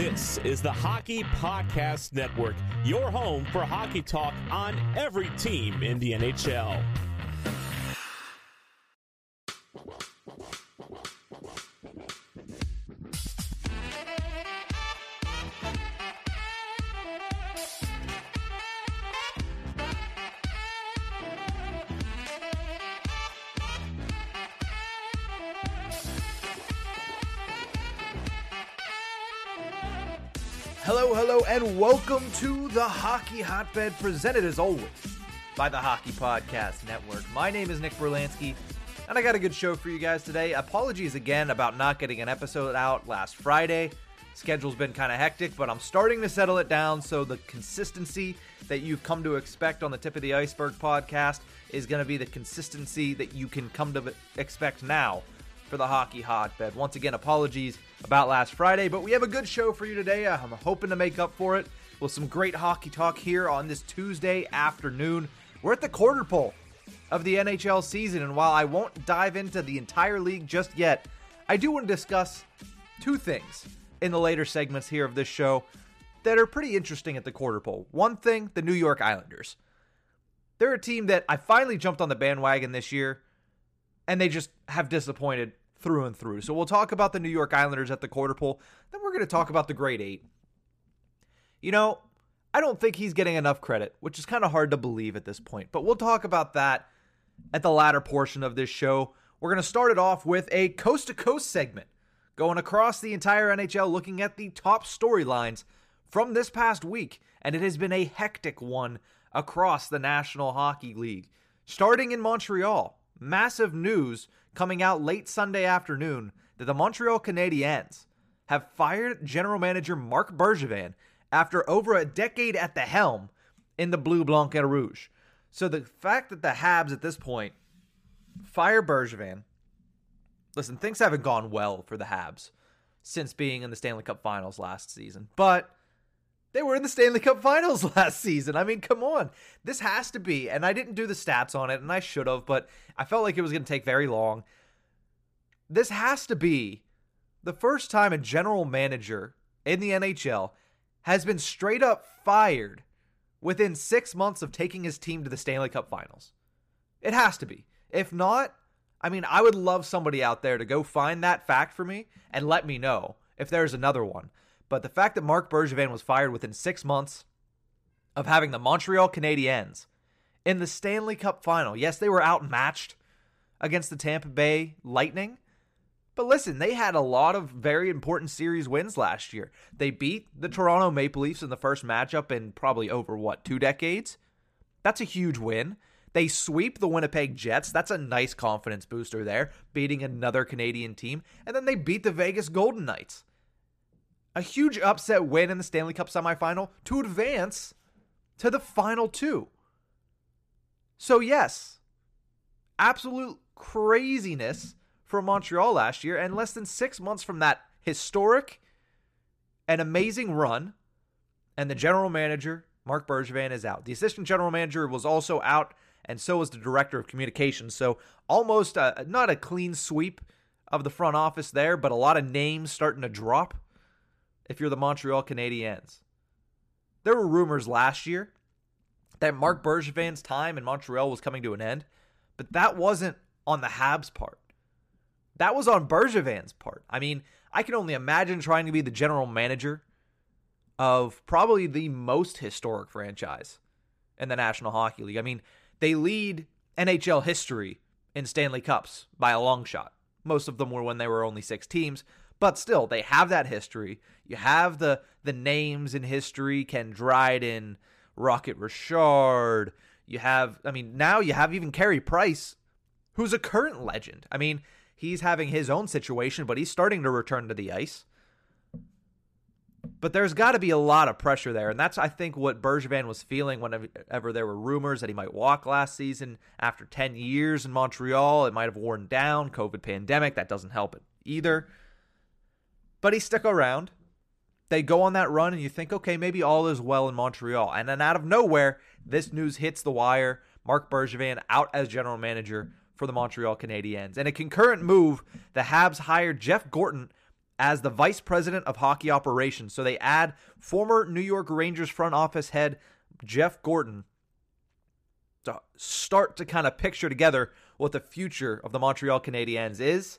This is the Hockey Podcast Network, your home for hockey talk on every team in the NHL. Hello, and welcome to the Hockey Hotbed, presented as always by the Hockey Podcast Network. My name is Nick Berlansky, and I got a good show for you guys today. Apologies again about not getting an episode out last Friday. Schedule's been kind of hectic, but I'm starting to settle it down, so the consistency that you've come to expect on the Tip of the Iceberg podcast is going to be the consistency that you can come to expect now for the Hockey Hotbed. Once again, apologies about last Friday, but we have a good show for you today. I'm hoping to make up for it with some great hockey talk here on this Tuesday afternoon. We're at the quarter pole of the NHL season, and while I won't dive into the entire league just yet, I do want to discuss two things in the later segments here of this show that are pretty interesting at the quarter pole. One thing, the New York Islanders. They're a team that I finally jumped on the bandwagon this year, and they just have disappointed through and through. So we'll talk about the New York Islanders at the quarter pole. Then we're going to talk about the Great Eight. You know, I don't think he's getting enough credit, which is kind of hard to believe at this point. But we'll talk about that at the latter portion of this show. We're going to start it off with a coast-to-coast segment, going across the entire NHL, looking at the top storylines from this past week. And it has been a hectic one across the National Hockey League. Starting in Montreal, massive news coming out late Sunday afternoon that the Montreal Canadiens have fired general manager Marc Bergevin after over a decade at the helm in the Bleu Blanc et Rouge. So the fact that the Habs at this point fire Bergevin, listen, things haven't gone well for the Habs since being in the Stanley Cup Finals last season, but they were in the Stanley Cup Finals last season. I mean, come on. This has to be, and I didn't do the stats on it, and I should have, but I felt like it was going to take very long. This has to be the first time a general manager in the NHL has been straight up fired within 6 months of taking his team to the Stanley Cup Finals. It has to be. If not, I mean, I would love somebody out there to go find that fact for me and let me know if there's another one. But the fact that Marc Bergevin was fired within 6 months of having the Montreal Canadiens in the Stanley Cup Final. Yes, they were outmatched against the Tampa Bay Lightning. But listen, they had a lot of very important series wins last year. They beat the Toronto Maple Leafs in the first matchup in probably over, 2 decades? That's a huge win. They sweep the Winnipeg Jets. That's a nice confidence booster there, beating another Canadian team. And then they beat the Vegas Golden Knights. A huge upset win in the Stanley Cup semifinal to advance to the final two. So yes, absolute craziness for Montreal last year, and less than 6 months from that historic and amazing run, and the general manager, Marc Bergevin, is out. The assistant general manager was also out, and so was the director of communications. So almost not a clean sweep of the front office there, but a lot of names starting to drop if you're the Montreal Canadiens. There were rumors last year that Marc Bergevin's time in Montreal was coming to an end, but that wasn't on the Habs' part. That was on Bergevin's part. I mean, I can only imagine trying to be the general manager of probably the most historic franchise in the National Hockey League. I mean, they lead NHL history in Stanley Cups by a long shot. Most of them were when they were only 6 teams. But still, they have that history. You have the names in history, Ken Dryden, Rocket Richard. Now you have even Carey Price, who's a current legend. I mean, he's having his own situation, but he's starting to return to the ice. But there's got to be a lot of pressure there, and that's, I think, what Bergevin was feeling whenever there were rumors that he might walk last season. After 10 years in Montreal, it might have worn down. COVID pandemic, that doesn't help it either. But he stuck around. They go on that run, and you think, okay, maybe all is well in Montreal. And then out of nowhere, this news hits the wire. Marc Bergevin out as general manager for the Montreal Canadiens. And a concurrent move, the Habs hired Jeff Gorton as the vice president of hockey operations. So they add former New York Rangers front office head Jeff Gorton to start to kind of picture together what the future of the Montreal Canadiens is.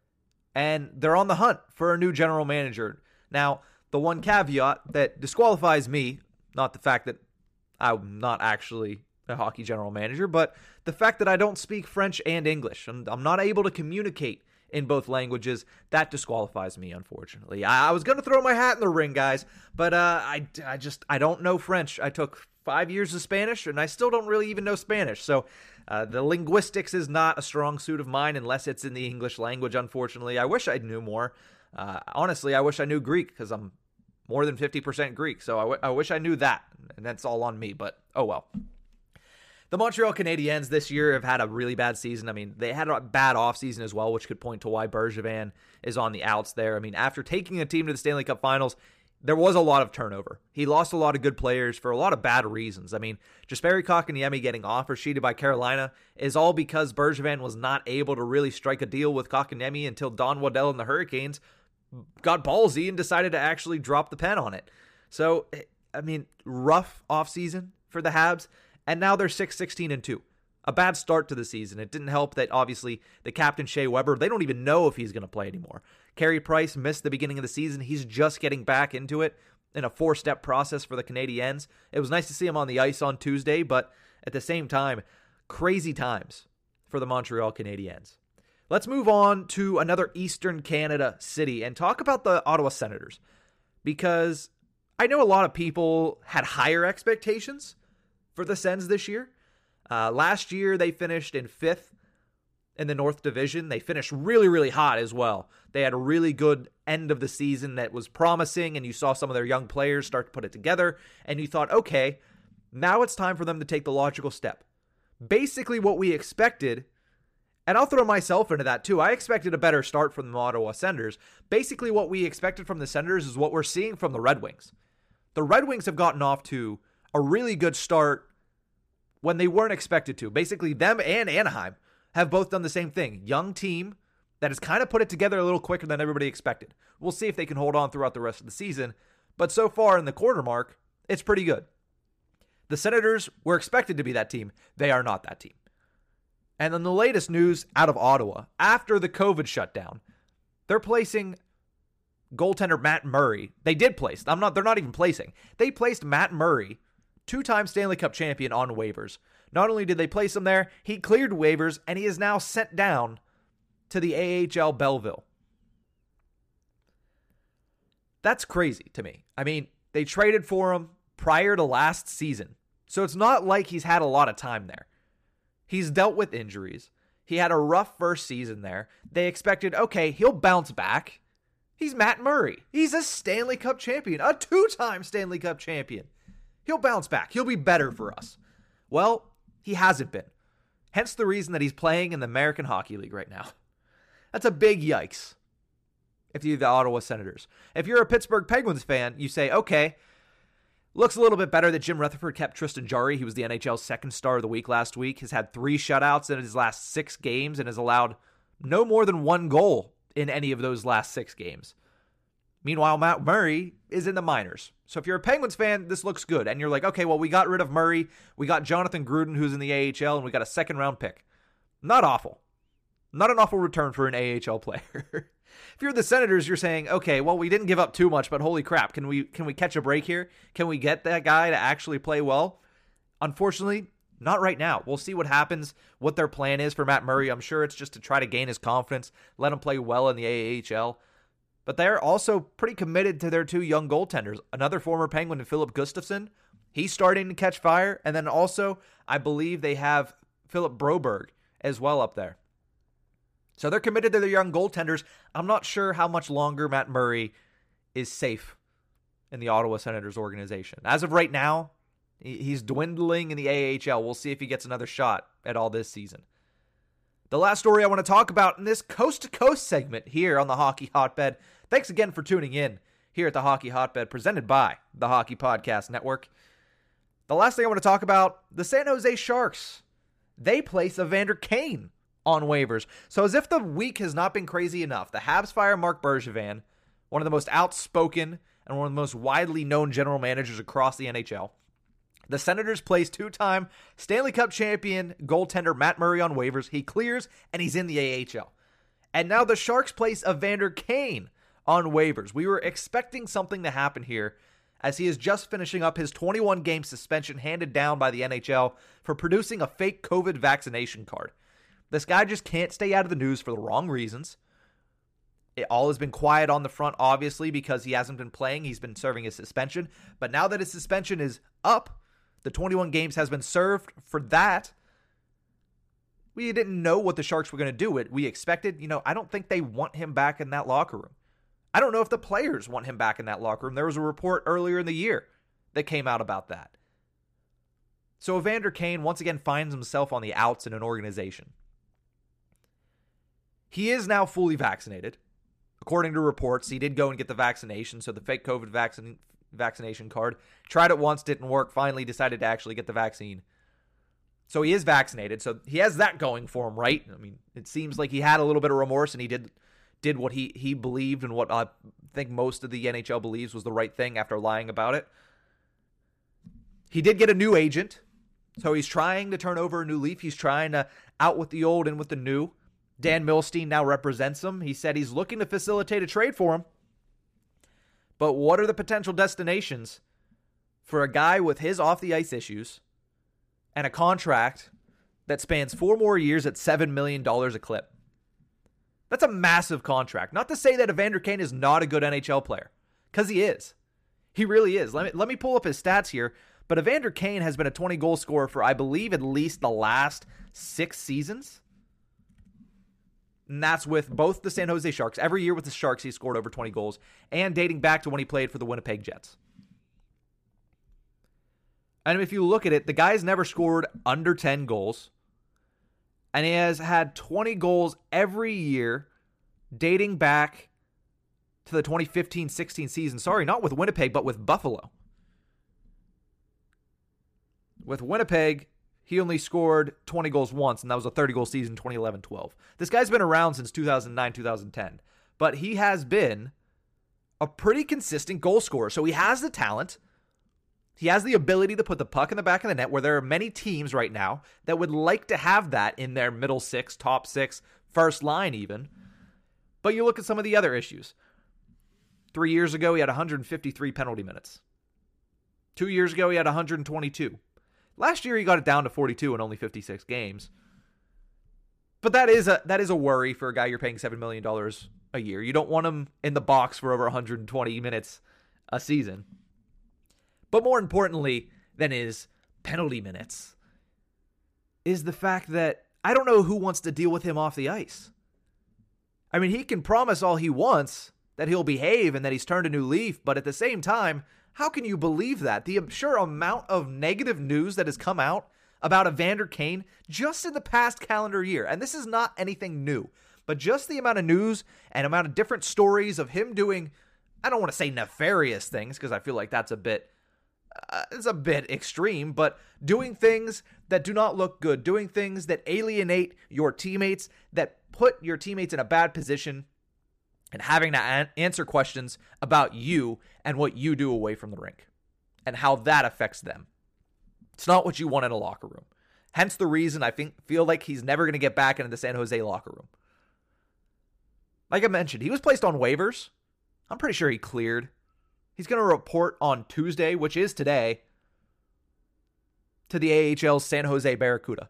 And they're on the hunt for a new general manager. Now, the one caveat that disqualifies me, not the fact that I'm not actually a hockey general manager, but the fact that I don't speak French and English. I'm not able to communicate in both languages. That disqualifies me, unfortunately. I was going to throw my hat in the ring, guys, but I don't know French. I took 5 years of Spanish, and I still don't really even know Spanish. So the linguistics is not a strong suit of mine unless it's in the English language, unfortunately. I wish I knew more. Honestly, I wish I knew Greek because I'm more than 50% Greek. So I wish I knew that, and that's all on me, but oh well. The Montreal Canadiens this year have had a really bad season. I mean, they had a bad offseason as well, which could point to why Bergevin is on the outs there. I mean, after taking a team to the Stanley Cup Finals, there was a lot of turnover. He lost a lot of good players for a lot of bad reasons. I mean, Jesperi Kotkaniemi getting offer sheeted by Carolina is all because Bergevin was not able to really strike a deal with Kotkaniemi until Don Waddell and the Hurricanes got ballsy and decided to actually drop the pen on it. So, I mean, rough offseason for the Habs. And now they're 6-16-2. A bad start to the season. It didn't help that, obviously, the captain, Shea Weber, they don't even know if he's going to play anymore. Carey Price missed the beginning of the season. He's just getting back into it in a 4-step process for the Canadiens. It was nice to see him on the ice on Tuesday, but at the same time, crazy times for the Montreal Canadiens. Let's move on to another Eastern Canada city and talk about the Ottawa Senators, because I know a lot of people had higher expectations for the Sens this year. Last year, they finished in 5th in the North Division. They finished really, really hot as well. They had a really good end of the season that was promising, and you saw some of their young players start to put it together, and you thought, okay, now it's time for them to take the logical step. Basically what we expected, and I'll throw myself into that too. I expected a better start from the Ottawa Senators. Basically what we expected from the Senators is what we're seeing from the Red Wings. The Red Wings have gotten off to a really good start when they weren't expected to. Basically, them and Anaheim have both done the same thing. Young team that has kind of put it together a little quicker than everybody expected. We'll see if they can hold on throughout the rest of the season. But so far in the quarter mark, it's pretty good. The Senators were expected to be that team. They are not that team. And then the latest news out of Ottawa, after the COVID shutdown, they're placing goaltender Matt Murray. They did place. They're not even placing. They placed Matt Murray, 2-time Stanley Cup champion, on waivers. Not only did they place him there, he cleared waivers, and he is now sent down to the AHL Belleville. That's crazy to me. I mean, they traded for him prior to last season, so it's not like he's had a lot of time there. He's dealt with injuries. He had a rough first season there. They expected, okay, he'll bounce back. He's Matt Murray. He's a Stanley Cup champion, a 2-time Stanley Cup champion. He'll bounce back. He'll be better for us. Well, he hasn't been. Hence the reason that he's playing in the American Hockey League right now. That's a big yikes if you're the Ottawa Senators. If you're a Pittsburgh Penguins fan, you say, okay, looks a little bit better that Jim Rutherford kept Tristan Jarry. He was the NHL's second star of the week last week. Has had 3 shutouts in his last 6 games and has allowed no more than 1 goal in any of those last 6 games. Meanwhile, Matt Murray is in the minors. So if you're a Penguins fan, this looks good. And you're like, okay, well, we got rid of Murray. We got Jonathan Gruden, who's in the AHL, and we got a 2nd-round pick. Not awful. Not an awful return for an AHL player. If you're the Senators, you're saying, okay, well, we didn't give up too much, but holy crap, can we catch a break here? Can we get that guy to actually play well? Unfortunately, not right now. We'll see what happens, what their plan is for Matt Murray. I'm sure it's just to try to gain his confidence, let him play well in the AHL. But they're also pretty committed to their 2 young goaltenders. Another former Penguin, Philip Gustafsson. He's starting to catch fire. And then also, I believe they have Philip Broberg as well up there. So they're committed to their young goaltenders. I'm not sure how much longer Matt Murray is safe in the Ottawa Senators organization. As of right now, he's dwindling in the AHL. We'll see if he gets another shot at all this season. The last story I want to talk about in this coast-to-coast segment here on the Hockey Hotbed. Thanks again for tuning in here at the Hockey Hotbed, presented by the Hockey Podcast Network. The last thing I want to talk about, the San Jose Sharks. They place Evander Kane on waivers. So as if the week has not been crazy enough, the Habs fire Marc Bergevin. one of the most outspoken and one of the most widely known general managers across the NHL. The Senators placed two-time Stanley Cup champion goaltender Matt Murray on waivers. He clears, and he's in the AHL. And now the Sharks place Evander Kane on waivers. We were expecting something to happen here, as he is just finishing up his 21-game suspension handed down by the NHL for producing a fake COVID vaccination card. This guy just can't stay out of the news for the wrong reasons. It all has been quiet on the front, obviously, because he hasn't been playing. He's been serving his suspension. But now that his suspension is up, the 21 games has been served for that. We didn't know what the Sharks were going to do. We expected, I don't think they want him back in that locker room. I don't know if the players want him back in that locker room. There was a report earlier in the year that came out about that. So Evander Kane once again finds himself on the outs in an organization. He is now fully vaccinated. According to reports, he did go and get the vaccination, so the fake COVID vaccination card. Tried it once, didn't work, finally decided to actually get the vaccine. So he is vaccinated, so he has that going for him, right? I mean, it seems like he had a little bit of remorse, and he did what he believed, and what I think most of the NHL believes was the right thing after lying about it. He did get a new agent, so he's trying to turn over a new leaf. He's trying to out with the old, in with the new. Dan Milstein now represents him. He said he's looking to facilitate a trade for him. But what are the potential destinations for a guy with his off-the-ice issues and a contract that spans 4 more years at $7 million a clip? That's a massive contract. Not to say that Evander Kane is not a good NHL player, because he is. He really is. Let me pull up his stats here. But Evander Kane has been a 20-goal scorer for, I believe, at least the last 6 seasons. And that's with both the San Jose Sharks. Every year with the Sharks, he scored over 20 goals. And dating back to when he played for the Winnipeg Jets. And if you look at it, the guy's never scored under 10 goals. And he has had 20 goals every year dating back to the 2015-16 season. Sorry, not with Winnipeg, but with Buffalo. With Winnipeg, he only scored 20 goals once, and that was a 30-goal season, 2011-12. This guy's been around since 2009-2010, but he has been a pretty consistent goal scorer. So he has the talent. He has the ability to put the puck in the back of the net, where there are many teams right now that would like to have that in their middle 6, top 6, first line even. But you look at some of the other issues. 3 years ago, he had 153 penalty minutes. 2 years ago, he had 122. Last year, he got it down to 42 in only 56 games. But that is a worry for a guy you're paying $7 million a year. You don't want him in the box for over 120 minutes a season. But more importantly than his penalty minutes is the fact that I don't know who wants to deal with him off the ice. I mean, he can promise all he wants, that he'll behave and that he's turned a new leaf, but at the same time, how can you believe that? The sheer amount of negative news that has come out about Evander Kane just in the past calendar year, and this is not anything new, but just the amount of news and amount of different stories of him doing, I don't want to say nefarious things, because I feel like that's a bit extreme, but doing things that do not look good, doing things that alienate your teammates, that put your teammates in a bad position, and having to answer questions about you and what you do away from the rink and how that affects them. It's not what you want in a locker room. Hence the reason I feel like he's never going to get back into the San Jose locker room. Like I mentioned, he was placed on waivers. I'm pretty sure he cleared. He's going to report on Tuesday, which is today, to the AHL's San Jose Barracuda.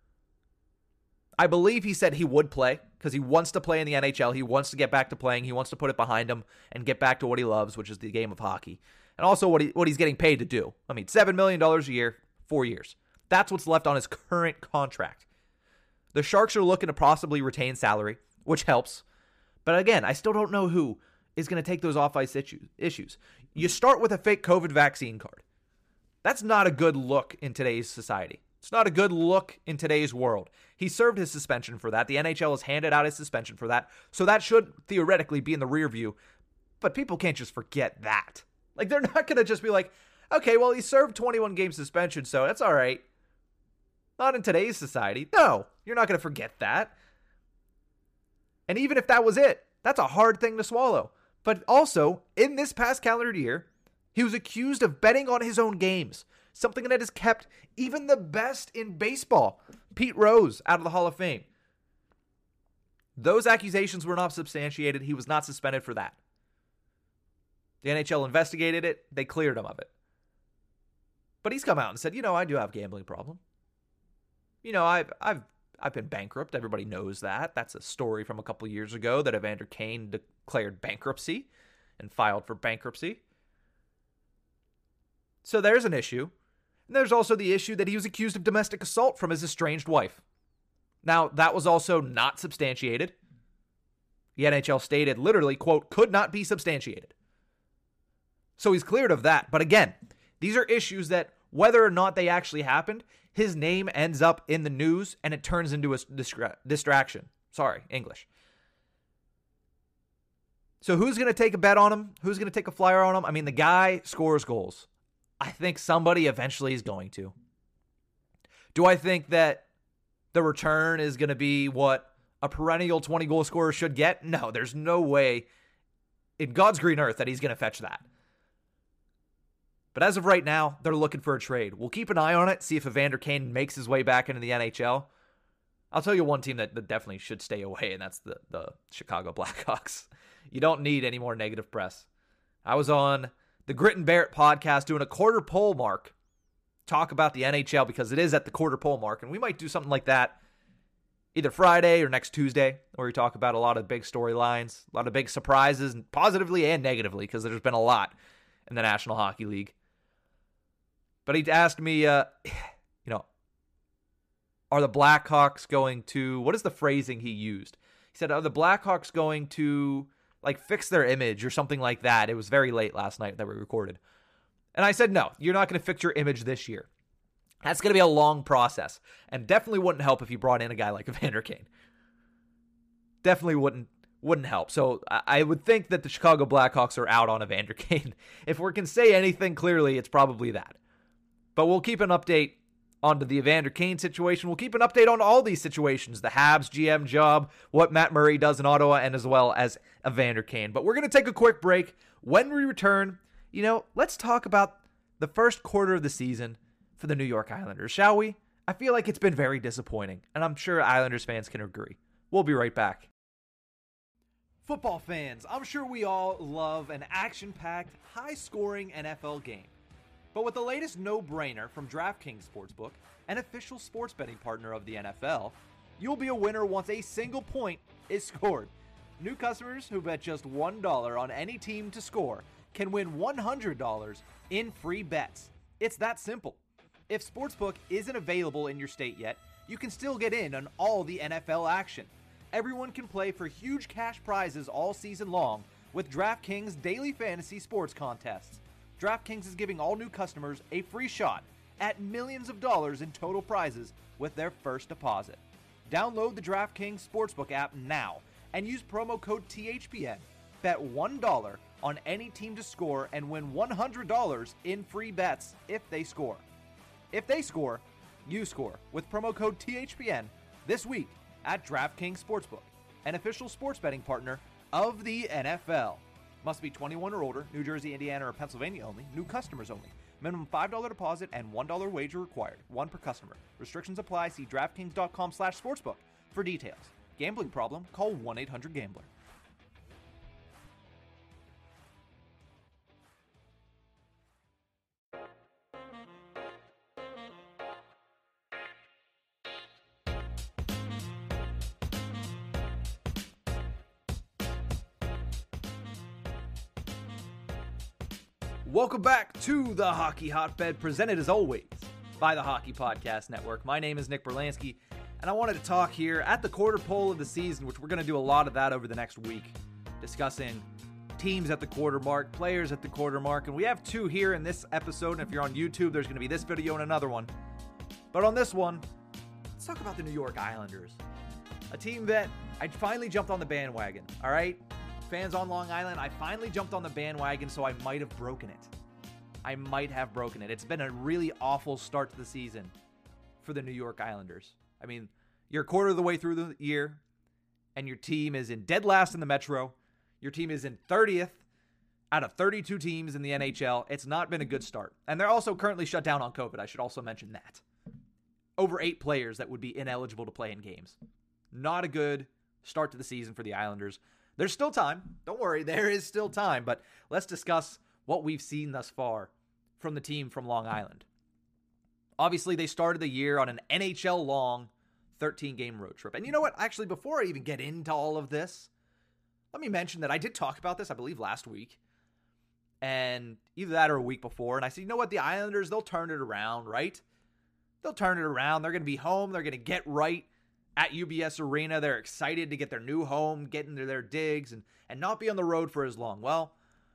I believe he said he would play because he wants to play in the NHL. He wants to get back to playing. He wants to put it behind him and get back to what he loves, which is the game of hockey. And also what he's getting paid to do. I mean, $7 million a year, 4 years. That's what's left on his current contract. The Sharks are looking to possibly retain salary, which helps. But again, I still don't know who is going to take those off-ice issues. You start with a fake COVID vaccine card. That's not a good look in today's society. It's not a good look in today's world. He served his suspension for that. The NHL has handed out his suspension for that. So that should theoretically be in the rear view. But people can't just forget that. Like, they're not going to just be like, okay, well, he served 21-game suspension, so that's all right. Not in today's society. No, you're not going to forget that. And even if that was it, that's a hard thing to swallow. But also, in this past calendar year, he was accused of betting on his own games, something that has kept even the best in baseball, Pete Rose, out of the Hall of Fame. Those accusations were not substantiated. He was not suspended for that. The NHL investigated it. They cleared him of it. But he's come out and said, I do have a gambling problem. I've been bankrupt. Everybody knows that. That's a story from a couple years ago that Evander Kane declared bankruptcy and filed for bankruptcy. So there's an issue. And there's also the issue that he was accused of domestic assault from his estranged wife. Now, that was also not substantiated. The NHL stated literally, quote, could not be substantiated. So he's cleared of that. But again, these are issues that whether or not they actually happened, his name ends up in the news and it turns into a distraction. Sorry, English. So who's going to take a bet on him? Who's going to take a flyer on him? I mean, the guy scores goals. I think somebody eventually is going to. Do I think that the return is going to be what a perennial 20-goal scorer should get? No, there's no way in God's green earth that he's going to fetch that. But as of right now, they're looking for a trade. We'll keep an eye on it, see if Evander Kane makes his way back into the NHL. I'll tell you one team that definitely should stay away, and that's the Chicago Blackhawks. You don't need any more negative press. I was on the Grit and Barrett podcast doing a quarter pole mark, talk about the NHL because it is at the quarter pole mark, and we might do something like that either Friday or next Tuesday, where we talk about a lot of big storylines, a lot of big surprises, positively and negatively, because there's been a lot in the National Hockey League. But he asked me, are the Blackhawks going to, what is the phrasing he used? He said, are the Blackhawks going to fix their image or something like that? It was very late last night that we recorded. And I said, no, you're not going to fix your image this year. That's going to be a long process and definitely wouldn't help if you brought in a guy like Evander Kane. Definitely wouldn't help. So I would think that the Chicago Blackhawks are out on Evander Kane. If we can say anything clearly, it's probably that. But we'll keep an update onto the Evander Kane situation. We'll keep an update on all these situations, the Habs GM job, what Matt Murray does in Ottawa, and as well as Evander Kane. But we're going to take a quick break. When we return, let's talk about the first quarter of the season for the New York Islanders, shall we? I feel like it's been very disappointing, and I'm sure Islanders fans can agree. We'll be right back. Football fans, I'm sure we all love an action-packed, high-scoring NFL game. But with the latest no-brainer from DraftKings Sportsbook, an official sports betting partner of the NFL, you'll be a winner once a single point is scored. New customers who bet just $1 on any team to score can win $100 in free bets. It's that simple. If Sportsbook isn't available in your state yet, you can still get in on all the NFL action. Everyone can play for huge cash prizes all season long with DraftKings daily fantasy sports contests. DraftKings is giving all new customers a free shot at millions of dollars in total prizes with their first deposit. Download the DraftKings Sportsbook app now and use promo code THPN. Bet $1 on any team to score and win $100 in free bets if they score. If they score, you score with promo code THPN this week at DraftKings Sportsbook, an official sports betting partner of the NFL. Must be 21 or older, New Jersey, Indiana, or Pennsylvania only, new customers only. Minimum $5 deposit and $1 wager required, one per customer. Restrictions apply. See DraftKings.com/sportsbook for details. Gambling problem? Call 1-800-GAMBLER. Welcome back to the Hockey Hotbed, presented as always by the Hockey Podcast Network. My name is Nick Berlansky, and I wanted to talk here at the quarter pole of the season, which we're going to do a lot of that over the next week, discussing teams at the quarter mark, players at the quarter mark, and we have two here in this episode, and if you're on YouTube, there's going to be this video and another one. But on this one, let's talk about the New York Islanders, a team that I finally jumped on the bandwagon, all right? Fans on Long Island, I finally jumped on the bandwagon, so I might have broken it. It's been a really awful start to the season for the New York Islanders. I mean, you're a quarter of the way through the year, and your team is in dead last in the Metro. Your team is in 30th out of 32 teams in the NHL, it's not been a good start. And they're also currently shut down on COVID. I should also mention that. Over 8 players that would be ineligible to play in games. Not a good start to the season for the Islanders. There's still time. Don't worry, there is still time. But let's discuss what we've seen thus far from the team from Long Island. Obviously, they started the year on an NHL-long 13-game road trip. And you know what? Actually, before I even get into all of this, let me mention that I did talk about this, I believe, last week. And either that or a week before. And I said, you know what? The Islanders, they'll turn it around, right? They'll turn it around. They're going to be home. They're going to get right at UBS Arena. They're excited to get their new home, get into their digs, and not be on the road for as long. Well,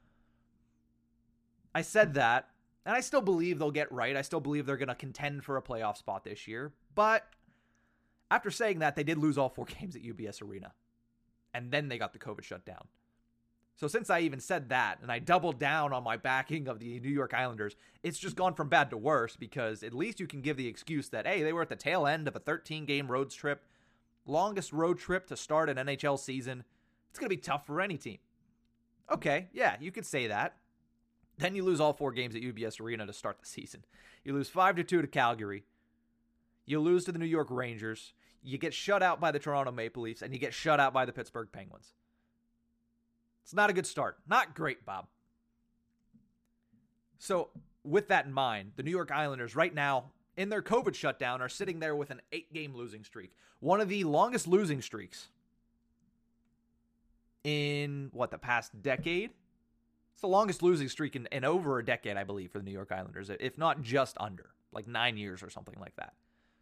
I said that, and I still believe they'll get right. I still believe they're going to contend for a playoff spot this year. But after saying that, they did lose all 4 games at UBS Arena. And then they got the COVID shutdown. So since I even said that, and I doubled down on my backing of the New York Islanders, it's just gone from bad to worse, because at least you can give the excuse that, hey, they were at the tail end of a 13-game road trip, longest road trip to start an NHL season. It's going to be tough for any team. Okay, yeah, you could say that. Then you lose all 4 games at UBS Arena to start the season. You lose 5-2 to Calgary. You lose to the New York Rangers. You get shut out by the Toronto Maple Leafs, and you get shut out by the Pittsburgh Penguins. It's not a good start. Not great, Bob. So, with that in mind, the New York Islanders right now, in their COVID shutdown, are sitting there with an 8-game losing streak. One of the longest losing streaks in, the past decade? It's the longest losing streak in over a decade, I believe, for the New York Islanders, if not just under, like 9 years or something like that.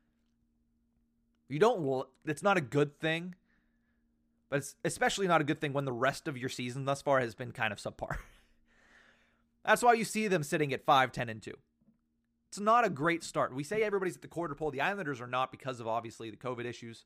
It's not a good thing. But it's especially not a good thing when the rest of your season thus far has been kind of subpar. That's why you see them sitting at 5-10-2. It's not a great start. We say everybody's at the quarter pole. The Islanders are not, because of obviously the COVID issues.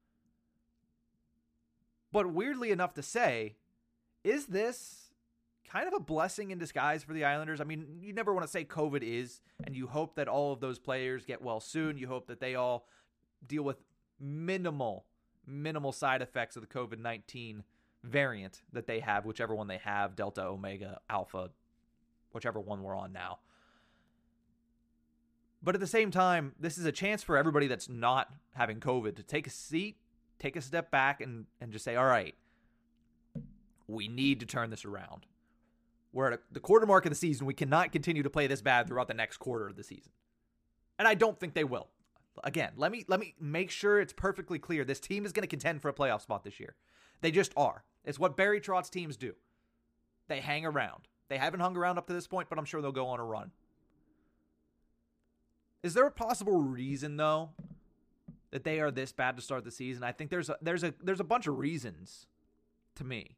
But weirdly enough to say, is this kind of a blessing in disguise for the Islanders? I mean, you never want to say COVID is, and you hope that all of those players get well soon. You hope that they all deal with minimal side effects of the COVID-19 variant that they have, whichever one they have, Delta, Omega, Alpha, whichever one we're on now. But at the same time, this is a chance for everybody that's not having COVID to take a seat, take a step back, and just say, all right, we need to turn this around. We're at the quarter mark of the season. We cannot continue to play this bad throughout the next quarter of the season. And I don't think they will. Again, let me make sure it's perfectly clear. This team is going to contend for a playoff spot this year. They just are. It's what Barry Trotz teams do. They hang around. They haven't hung around up to this point, but I'm sure they'll go on a run. Is there a possible reason, though, that they are this bad to start the season? I think there's a bunch of reasons, to me,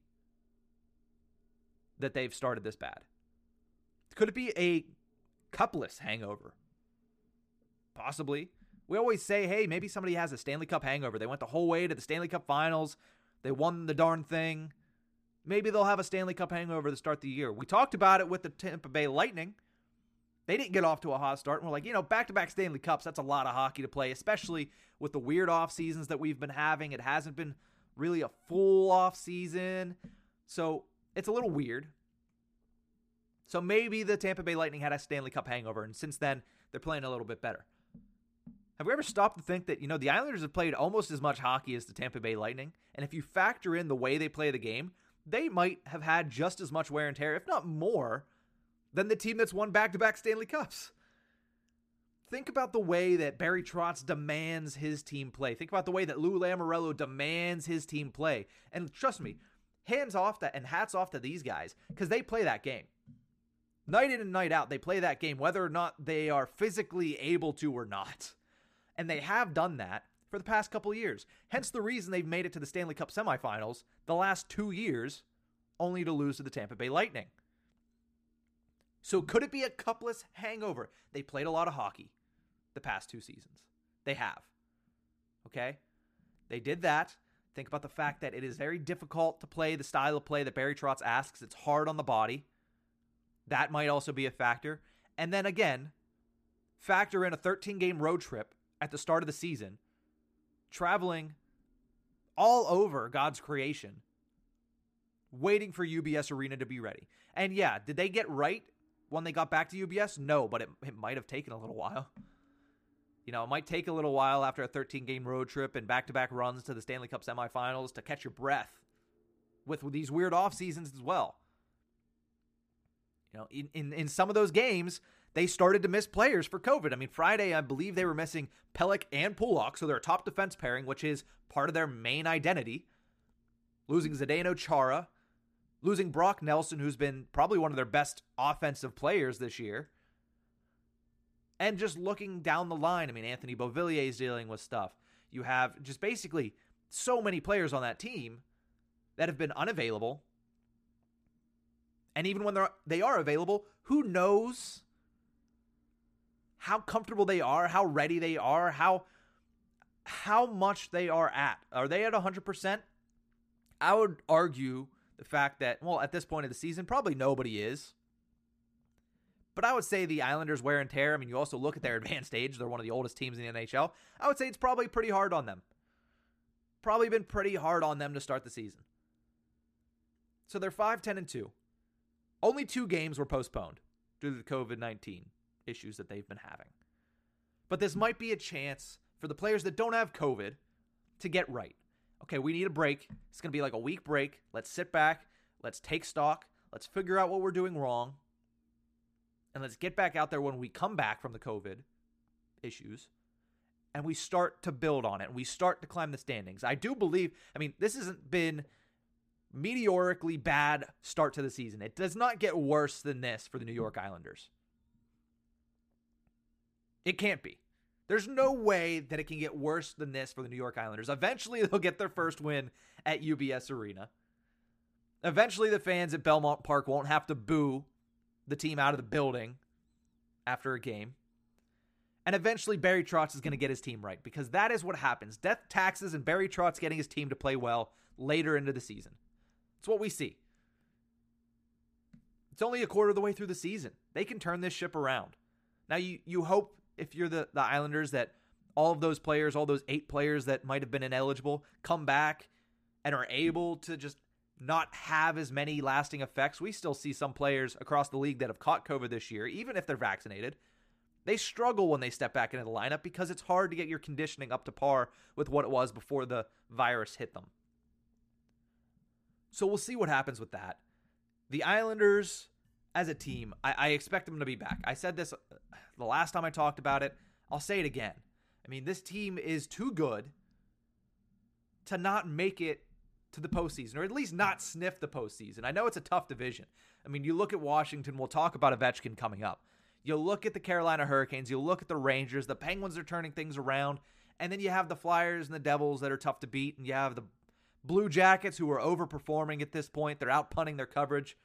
that they've started this bad. Could it be a cupless hangover? Possibly. We always say, hey, maybe somebody has a Stanley Cup hangover. They went the whole way to the Stanley Cup finals. They won the darn thing. Maybe they'll have a Stanley Cup hangover to start the year. We talked about it with the Tampa Bay Lightning. They didn't get off to a hot start. And we're like, back-to-back Stanley Cups, that's a lot of hockey to play, especially with the weird off seasons that we've been having. It hasn't been really a full off season. So it's a little weird. So maybe the Tampa Bay Lightning had a Stanley Cup hangover, and since then, they're playing a little bit better. Have we ever stopped to think that, the Islanders have played almost as much hockey as the Tampa Bay Lightning? And if you factor in the way they play the game, they might have had just as much wear and tear, if not more, than the team that's won back-to-back Stanley Cups. Think about the way that Barry Trotz demands his team play. Think about the way that Lou Lamoriello demands his team play. And trust me, hands off that and hats off to these guys, because they play that game. Night in and night out, they play that game, whether or not they are physically able to or not. And they have done that for the past couple of years. Hence the reason they've made it to the Stanley Cup semifinals the last 2 years, only to lose to the Tampa Bay Lightning. So could it be a cupless hangover? They played a lot of hockey the past 2 seasons. They have. Okay? They did that. Think about the fact that it is very difficult to play the style of play that Barry Trotz asks. It's hard on the body. That might also be a factor. And then again, factor in a 13-game road trip at the start of the season, traveling all over God's creation waiting for UBS Arena to be ready. And yeah, did they get right when they got back to UBS? No, but it might have taken a little while. You know, it might take a little while after a 13-game road trip and back-to-back runs to the Stanley Cup semifinals to catch your breath with these weird off seasons as well. You know, in some of those games, they started to miss players for COVID. I mean, Friday, I believe they were missing Pelech and Pulock, so they're a top defense pairing, which is part of their main identity. Losing Zdeno Chara, losing Brock Nelson, who's been probably one of their best offensive players this year. And just looking down the line, I mean, Anthony Beauvillier is dealing with stuff. You have just basically so many players on that team that have been unavailable. And even when they are available, who knows how comfortable they are, how ready they are, how much they are at. Are they at 100%? I would argue the fact that, well, at this point of the season, probably nobody is. But I would say the Islanders' wear and tear, I mean, you also look at their advanced age. They're one of the oldest teams in the NHL. I would say it's probably pretty hard on them. Probably been pretty hard on them to start the season. So they're 5-10-2. Only 2 games were postponed due to the COVID-19 issues that they've been having. But this might be a chance for the players that don't have COVID to get right. Okay, we need a break. It's going to be like a week break. Let's sit back. Let's take stock. Let's figure out what we're doing wrong. And let's get back out there when we come back from the COVID issues. And we start to build on it. We start to climb the standings. I do believe, I mean, this hasn't been meteorically bad start to the season. It does not get worse than this for the New York Islanders. It can't be. There's no way that it can get worse than this for the New York Islanders. Eventually, they'll get their first win at UBS Arena. Eventually, the fans at Belmont Park won't have to boo the team out of the building after a game. And eventually, Barry Trotz is going to get his team right, because that is what happens. Death taxes and Barry Trotz getting his team to play well later into the season. It's what we see. It's only a quarter of the way through the season. They can turn this ship around. Now, you hope, if you're the Islanders, that all of those players, all those 8 players that might have been ineligible, come back and are able to just not have as many lasting effects. We still see some players across the league that have caught COVID this year, even if they're vaccinated. They struggle when they step back into the lineup because it's hard to get your conditioning up to par with what it was before the virus hit them. So we'll see what happens with that. The Islanders, as a team, I expect them to be back. I said this the last time I talked about it. I'll say it again. I mean, this team is too good to not make it to the postseason, or at least not sniff the postseason. I know it's a tough division. I mean, you look at Washington, we'll talk about Ovechkin coming up. You look at the Carolina Hurricanes, you look at the Rangers, the Penguins are turning things around, and then you have the Flyers and the Devils that are tough to beat, and you have the Blue Jackets who are overperforming at this point. They're outpunting their coverage.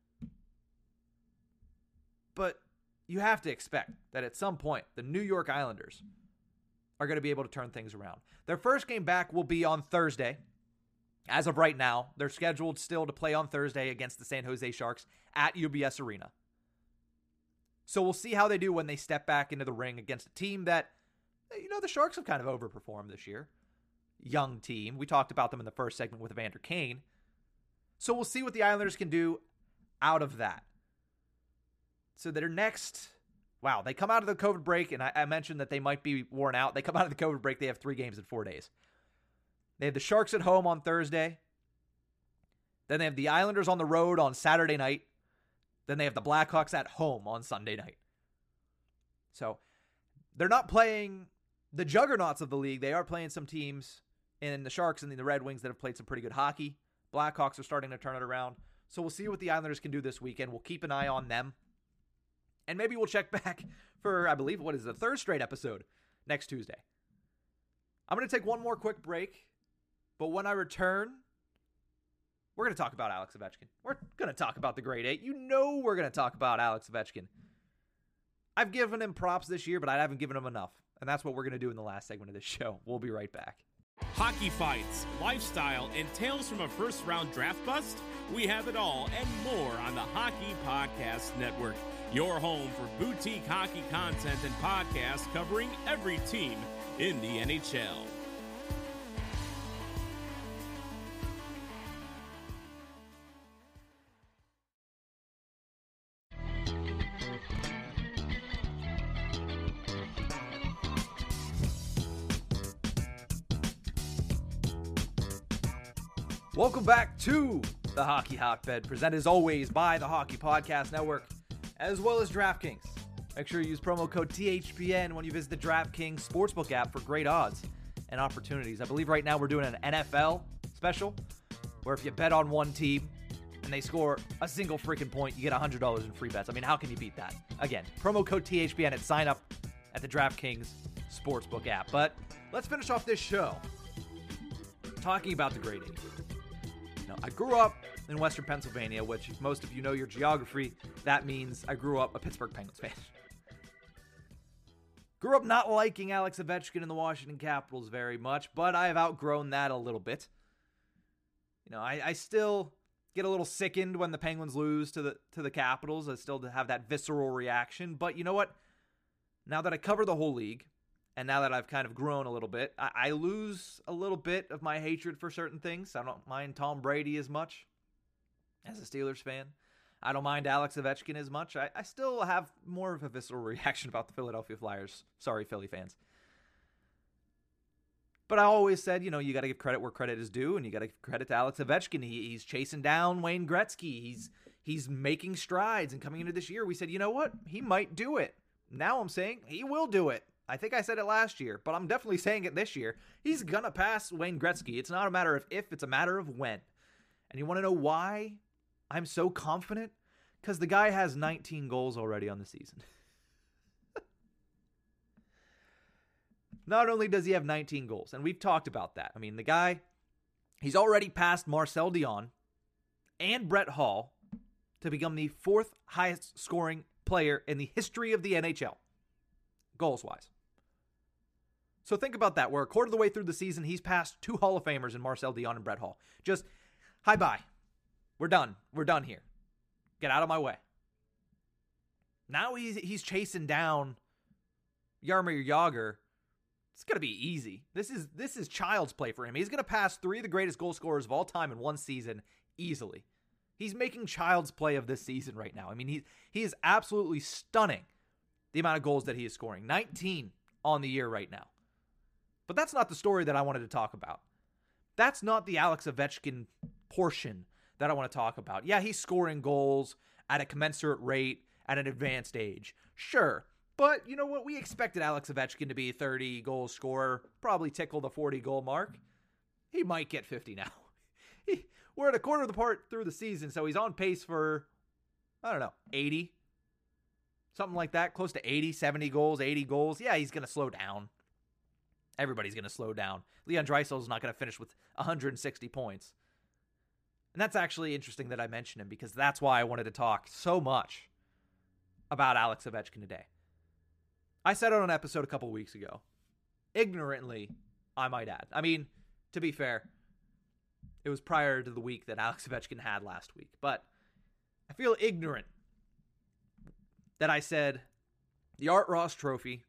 But you have to expect that at some point, the New York Islanders are going to be able to turn things around. Their first game back will be on Thursday. As of right now, they're scheduled still to play on Thursday against the San Jose Sharks at UBS Arena. So we'll see how they do when they step back into the ring against a team that, you know, the Sharks have kind of overperformed this year. Young team. We talked about them in the first segment with Evander Kane. So we'll see what the Islanders can do out of that. So their next, wow, they come out of the COVID break, and I mentioned that they might be worn out. They come out of the COVID break, they have 3 games in 4 days. They have the Sharks at home on Thursday. Then they have the Islanders on the road on Saturday night. Then they have the Blackhawks at home on Sunday night. So they're not playing the juggernauts of the league. They are playing some teams in the Sharks and the Red Wings that have played some pretty good hockey. Blackhawks are starting to turn it around. So we'll see what the Islanders can do this weekend. We'll keep an eye on them. And maybe we'll check back for, I believe, what is the 3rd straight episode next Tuesday. I'm going to take one more quick break. But when I return, we're going to talk about Alex Ovechkin. We're going to talk about the Great 8. You know we're going to talk about Alex Ovechkin. I've given him props this year, but I haven't given him enough. And that's what we're going to do in the last segment of this show. We'll be right back. Hockey fights, lifestyle, and tales from a first-round draft bust? We have it all and more on the Hockey Podcast Network. Your home for boutique hockey content and podcasts covering every team in the NHL. Welcome back to the Hockey Hotbed, presented as always by the Hockey Podcast Network, as well as DraftKings. Make sure you use promo code THPN when you visit the DraftKings Sportsbook app for great odds and opportunities. I believe right now we're doing an NFL special, where if you bet on one team and they score a single freaking point, you get $100 in free bets. I mean, how can you beat that? Again, promo code THPN at sign up at the DraftKings Sportsbook app. But let's finish off this show talking about the great 80s. I grew up in Western Pennsylvania, which, if most of you know your geography, that means I grew up a Pittsburgh Penguins fan. Grew up not liking Alex Ovechkin and the Washington Capitals very much, but I have outgrown that a little bit. I still get a little sickened when the Penguins lose to the Capitals. I still have that visceral reaction, but you know what? Now that I cover the whole league, and now that I've kind of grown a little bit, I lose a little bit of my hatred for certain things. I don't mind Tom Brady as much as a Steelers fan. I don't mind Alex Ovechkin as much. I still have more of a visceral reaction about the Philadelphia Flyers. Sorry, Philly fans. But I always said, you got to give credit where credit is due, and you got to give credit to Alex Ovechkin. He's chasing down Wayne Gretzky. He's making strides, and coming into this year, we said, you know what? He might do it. Now I'm saying he will do it. I think I said it last year, but I'm definitely saying it this year. He's going to pass Wayne Gretzky. It's not a matter of if, it's a matter of when. And you want to know why I'm so confident? Because the guy has 19 goals already on the season. Not only does he have 19 goals, and we've talked about that. I mean, the guy, he's already passed Marcel Dion and Brett Hall to become the fourth highest scoring player in the history of the NHL, goals-wise. So think about that. We're a quarter of the way through the season. He's passed two Hall of Famers in Marcel Dion and Brett Hall. Just, hi-bye. We're done. We're done here. Get out of my way. Now he's chasing down Jaromir Jagr. It's going to be easy. This is child's play for him. He's going to pass three of the greatest goal scorers of all time in one season easily. He's making child's play of this season right now. I mean, he is absolutely stunning, the amount of goals that he is scoring. 19 on the year right now. But that's not the story that I wanted to talk about. That's not the Alex Ovechkin portion that I want to talk about. Yeah, he's scoring goals at a commensurate rate at an advanced age. Sure. But you know what? We expected Alex Ovechkin to be a 30-goal scorer, probably tickle the 40-goal mark. He might get 50 now. We're at a quarter of the part through the season, so he's on pace for, 80. Something like that, close to 80, 70 goals, 80 goals. Yeah, he's going to slow down. Everybody's going to slow down. Leon Draisaitl is not going to finish with 160 points. And that's actually interesting that I mentioned him, because that's why I wanted to talk so much about Alex Ovechkin today. I said it on an episode a couple weeks ago. Ignorantly, I might add. I mean, to be fair, it was prior to the week that Alex Ovechkin had last week. But I feel ignorant that I said the Art Ross Trophy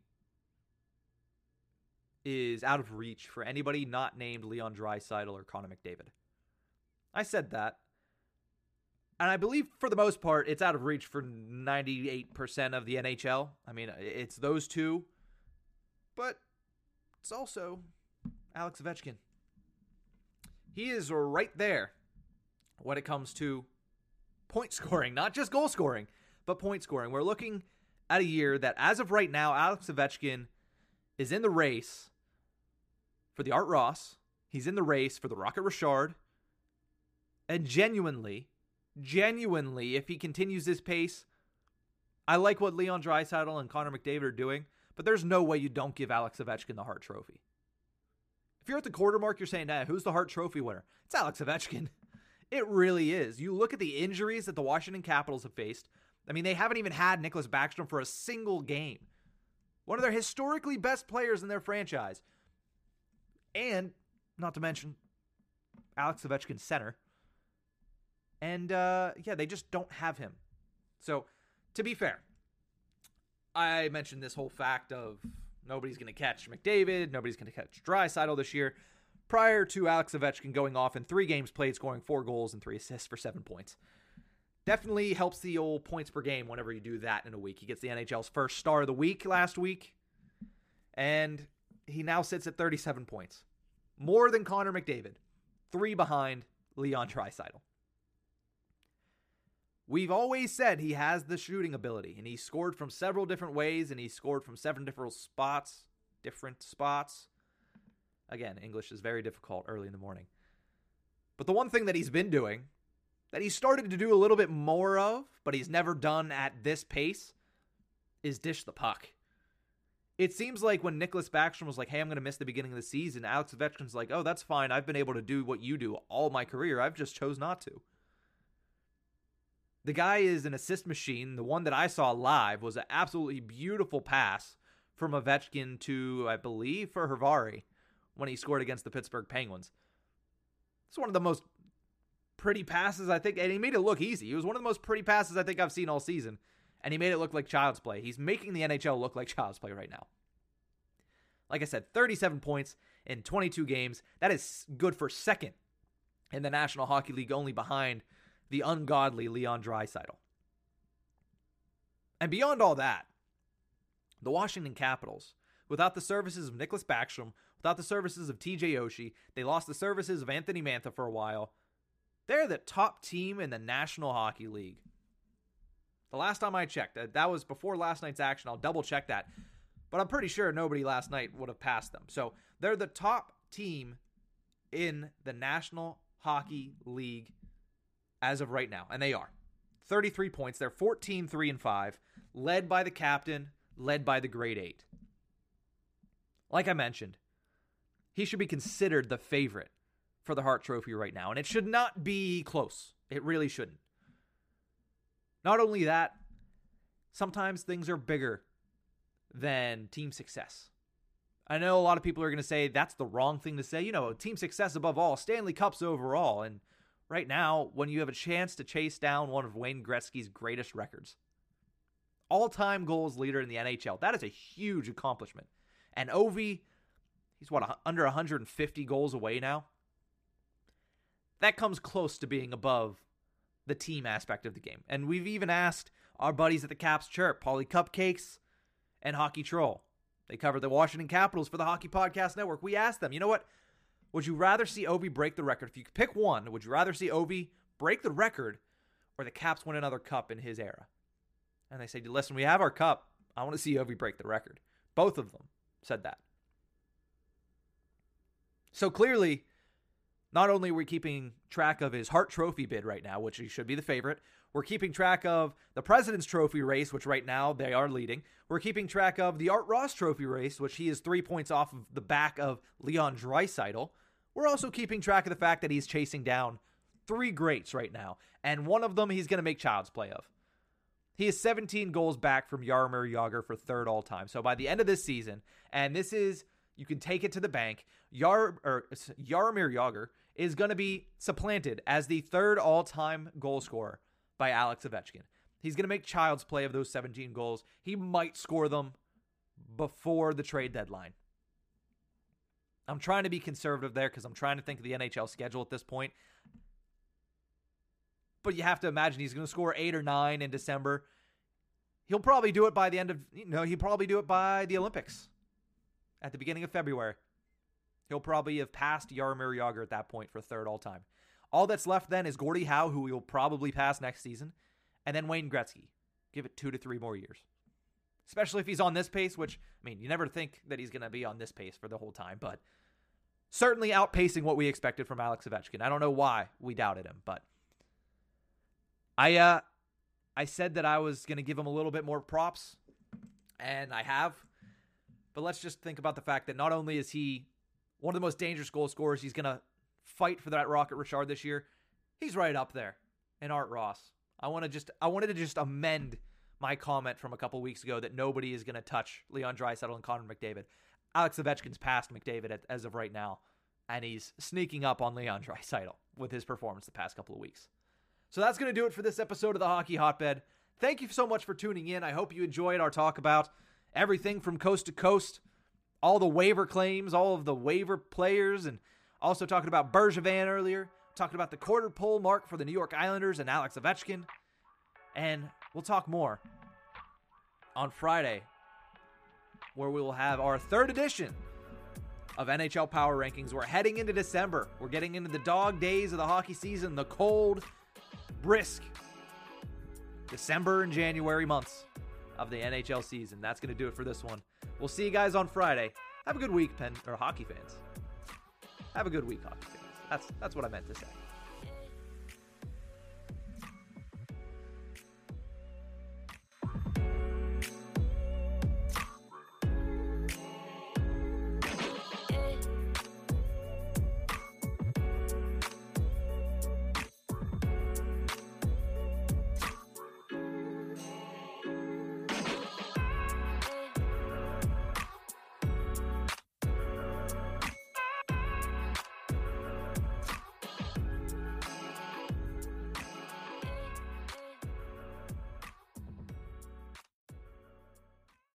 is out of reach for anybody not named Leon Draisaitl or Connor McDavid. I said that. And I believe, for the most part, it's out of reach for 98% of the NHL. I mean, it's those two. But it's also Alex Ovechkin. He is right there when it comes to point scoring. Not just goal scoring, but point scoring. We're looking at a year that, as of right now, Alex Ovechkin is in the race for the Art Ross. He's in the race for the Rocket Richard. And genuinely, if he continues this pace, I like what Leon Draisaitl and Connor McDavid are doing, but there's no way you don't give Alex Ovechkin the Hart Trophy. If you're at the quarter mark, you're saying, who's the Hart Trophy winner? It's Alex Ovechkin. It really is. You look at the injuries that the Washington Capitals have faced. I mean, they haven't even had Nicholas Backstrom for a single game. One of their historically best players in their franchise. And, not to mention, Alex Ovechkin center. And, they just don't have him. So, to be fair, I mentioned this whole fact of nobody's going to catch McDavid, nobody's going to catch Draisaitl this year, prior to Alex Ovechkin going off in 3 games played, scoring 4 goals and 3 assists for 7 points. Definitely helps the old points per game whenever you do that in a week. He gets the NHL's first star of the week last week, and he now sits at 37 points. More than Connor McDavid. 3 behind, Leon Draisaitl. We've always said he has the shooting ability, and he scored from several different ways, and he scored from 7 different spots. Again, English is very difficult early in the morning. But the one thing that he's been doing, that he started to do a little bit more of, but he's never done at this pace, is dish the puck. It seems like when Nicklas Backstrom was like, hey, I'm going to miss the beginning of the season, Alex Ovechkin's like, oh, that's fine. I've been able to do what you do all my career. I've just chose not to. The guy is an assist machine. The one that I saw live was an absolutely beautiful pass from Ovechkin to, I believe, for Hervary when he scored against the Pittsburgh Penguins. It's one of the most pretty passes, I think, and he made it look easy. It was one of the most pretty passes I think I've seen all season, and he made it look like child's play. He's making the NHL look like child's play right now. Like I said, 37 points in 22 games. That is good for second in the National Hockey League, only behind the ungodly Leon Draisaitl. And beyond all that, the Washington Capitals, without the services of Nicklas Backstrom, without the services of TJ Oshie, they lost the services of Anthony Mantha for a while. They're the top team in the National Hockey League. The last time I checked, that was before last night's action. I'll double check that. But I'm pretty sure nobody last night would have passed them. So they're the top team in the National Hockey League as of right now. And they are. 33 points. They're 14-3-5, led by the captain, led by the grade 8. Like I mentioned, he should be considered the favorite for the Hart Trophy right now. And it should not be close. It really shouldn't. Not only that, sometimes things are bigger than team success. I know a lot of people are going to say that's the wrong thing to say. You know, team success above all, Stanley Cups overall. And right now, when you have a chance to chase down one of Wayne Gretzky's greatest records, all-time goals leader in the NHL, that is a huge accomplishment. And Ovi, he's under 150 goals away now. That comes close to being above the team aspect of the game. And we've even asked our buddies at the Caps Chirp, Paulie Cupcakes and Hockey Troll. They cover the Washington Capitals for the Hockey Podcast Network. We asked them, you know what? Would you rather see Ovi break the record? If you could pick one, would you rather see Ovi break the record or the Caps win another cup in his era? And they said, listen, we have our cup. I want to see Ovi break the record. Both of them said that. So clearly, not only are we keeping track of his Hart Trophy bid right now, which he should be the favorite, we're keeping track of the President's Trophy race, which right now they are leading. We're keeping track of the Art Ross Trophy race, which he is 3 points off of the back of Leon Draisaitl. We're also keeping track of the fact that he's chasing down 3 greats right now, and one of them he's going to make child's play of. He is 17 goals back from Jaromir Jagr for third all-time. So by the end of this season, and this is, you can take it to the bank, Jaromir Jagr is going to be supplanted as the third all-time goal scorer by Alex Ovechkin. He's going to make child's play of those 17 goals. He might score them before the trade deadline. I'm trying to be conservative there because I'm trying to think of the NHL schedule at this point. But you have to imagine he's going to score 8 or 9 in December. He'll probably do it by the end of, he'll probably do it by the Olympics at the beginning of February. He'll probably have passed Jaromir Jagr at that point for third all time. All that's left then is Gordie Howe, who he'll probably pass next season, and then Wayne Gretzky. Give it 2 to 3 more years. Especially if he's on this pace, which, you never think that he's going to be on this pace for the whole time, but certainly outpacing what we expected from Alex Ovechkin. I don't know why we doubted him, but I said that I was going to give him a little bit more props, and I have. But let's just think about the fact that not only is he one of the most dangerous goal scorers, he's going to fight for that Rocket Richard this year. He's right up there in Art Ross. I wanted to just amend my comment from a couple weeks ago that nobody is going to touch Leon Draisaitl and Connor McDavid. Alex Ovechkin's passed McDavid as of right now, and he's sneaking up on Leon Draisaitl with his performance the past couple of weeks. So that's going to do it for this episode of the Hockey Hotbed. Thank you so much for tuning in. I hope you enjoyed our talk about everything from coast to coast, all the waiver claims, all of the waiver players, and also talking about Bergevin earlier, talking about the quarter pole mark for the New York Islanders and Alex Ovechkin. And we'll talk more on Friday, where we will have our third edition of NHL Power Rankings. We're heading into December. We're getting into the dog days of the hockey season, the cold, brisk December and January months of the NHL season. That's going to do it for this one. We'll see you guys on Friday. Have a good week, hockey fans. Have a good week, hockey fans. That's what I meant to say.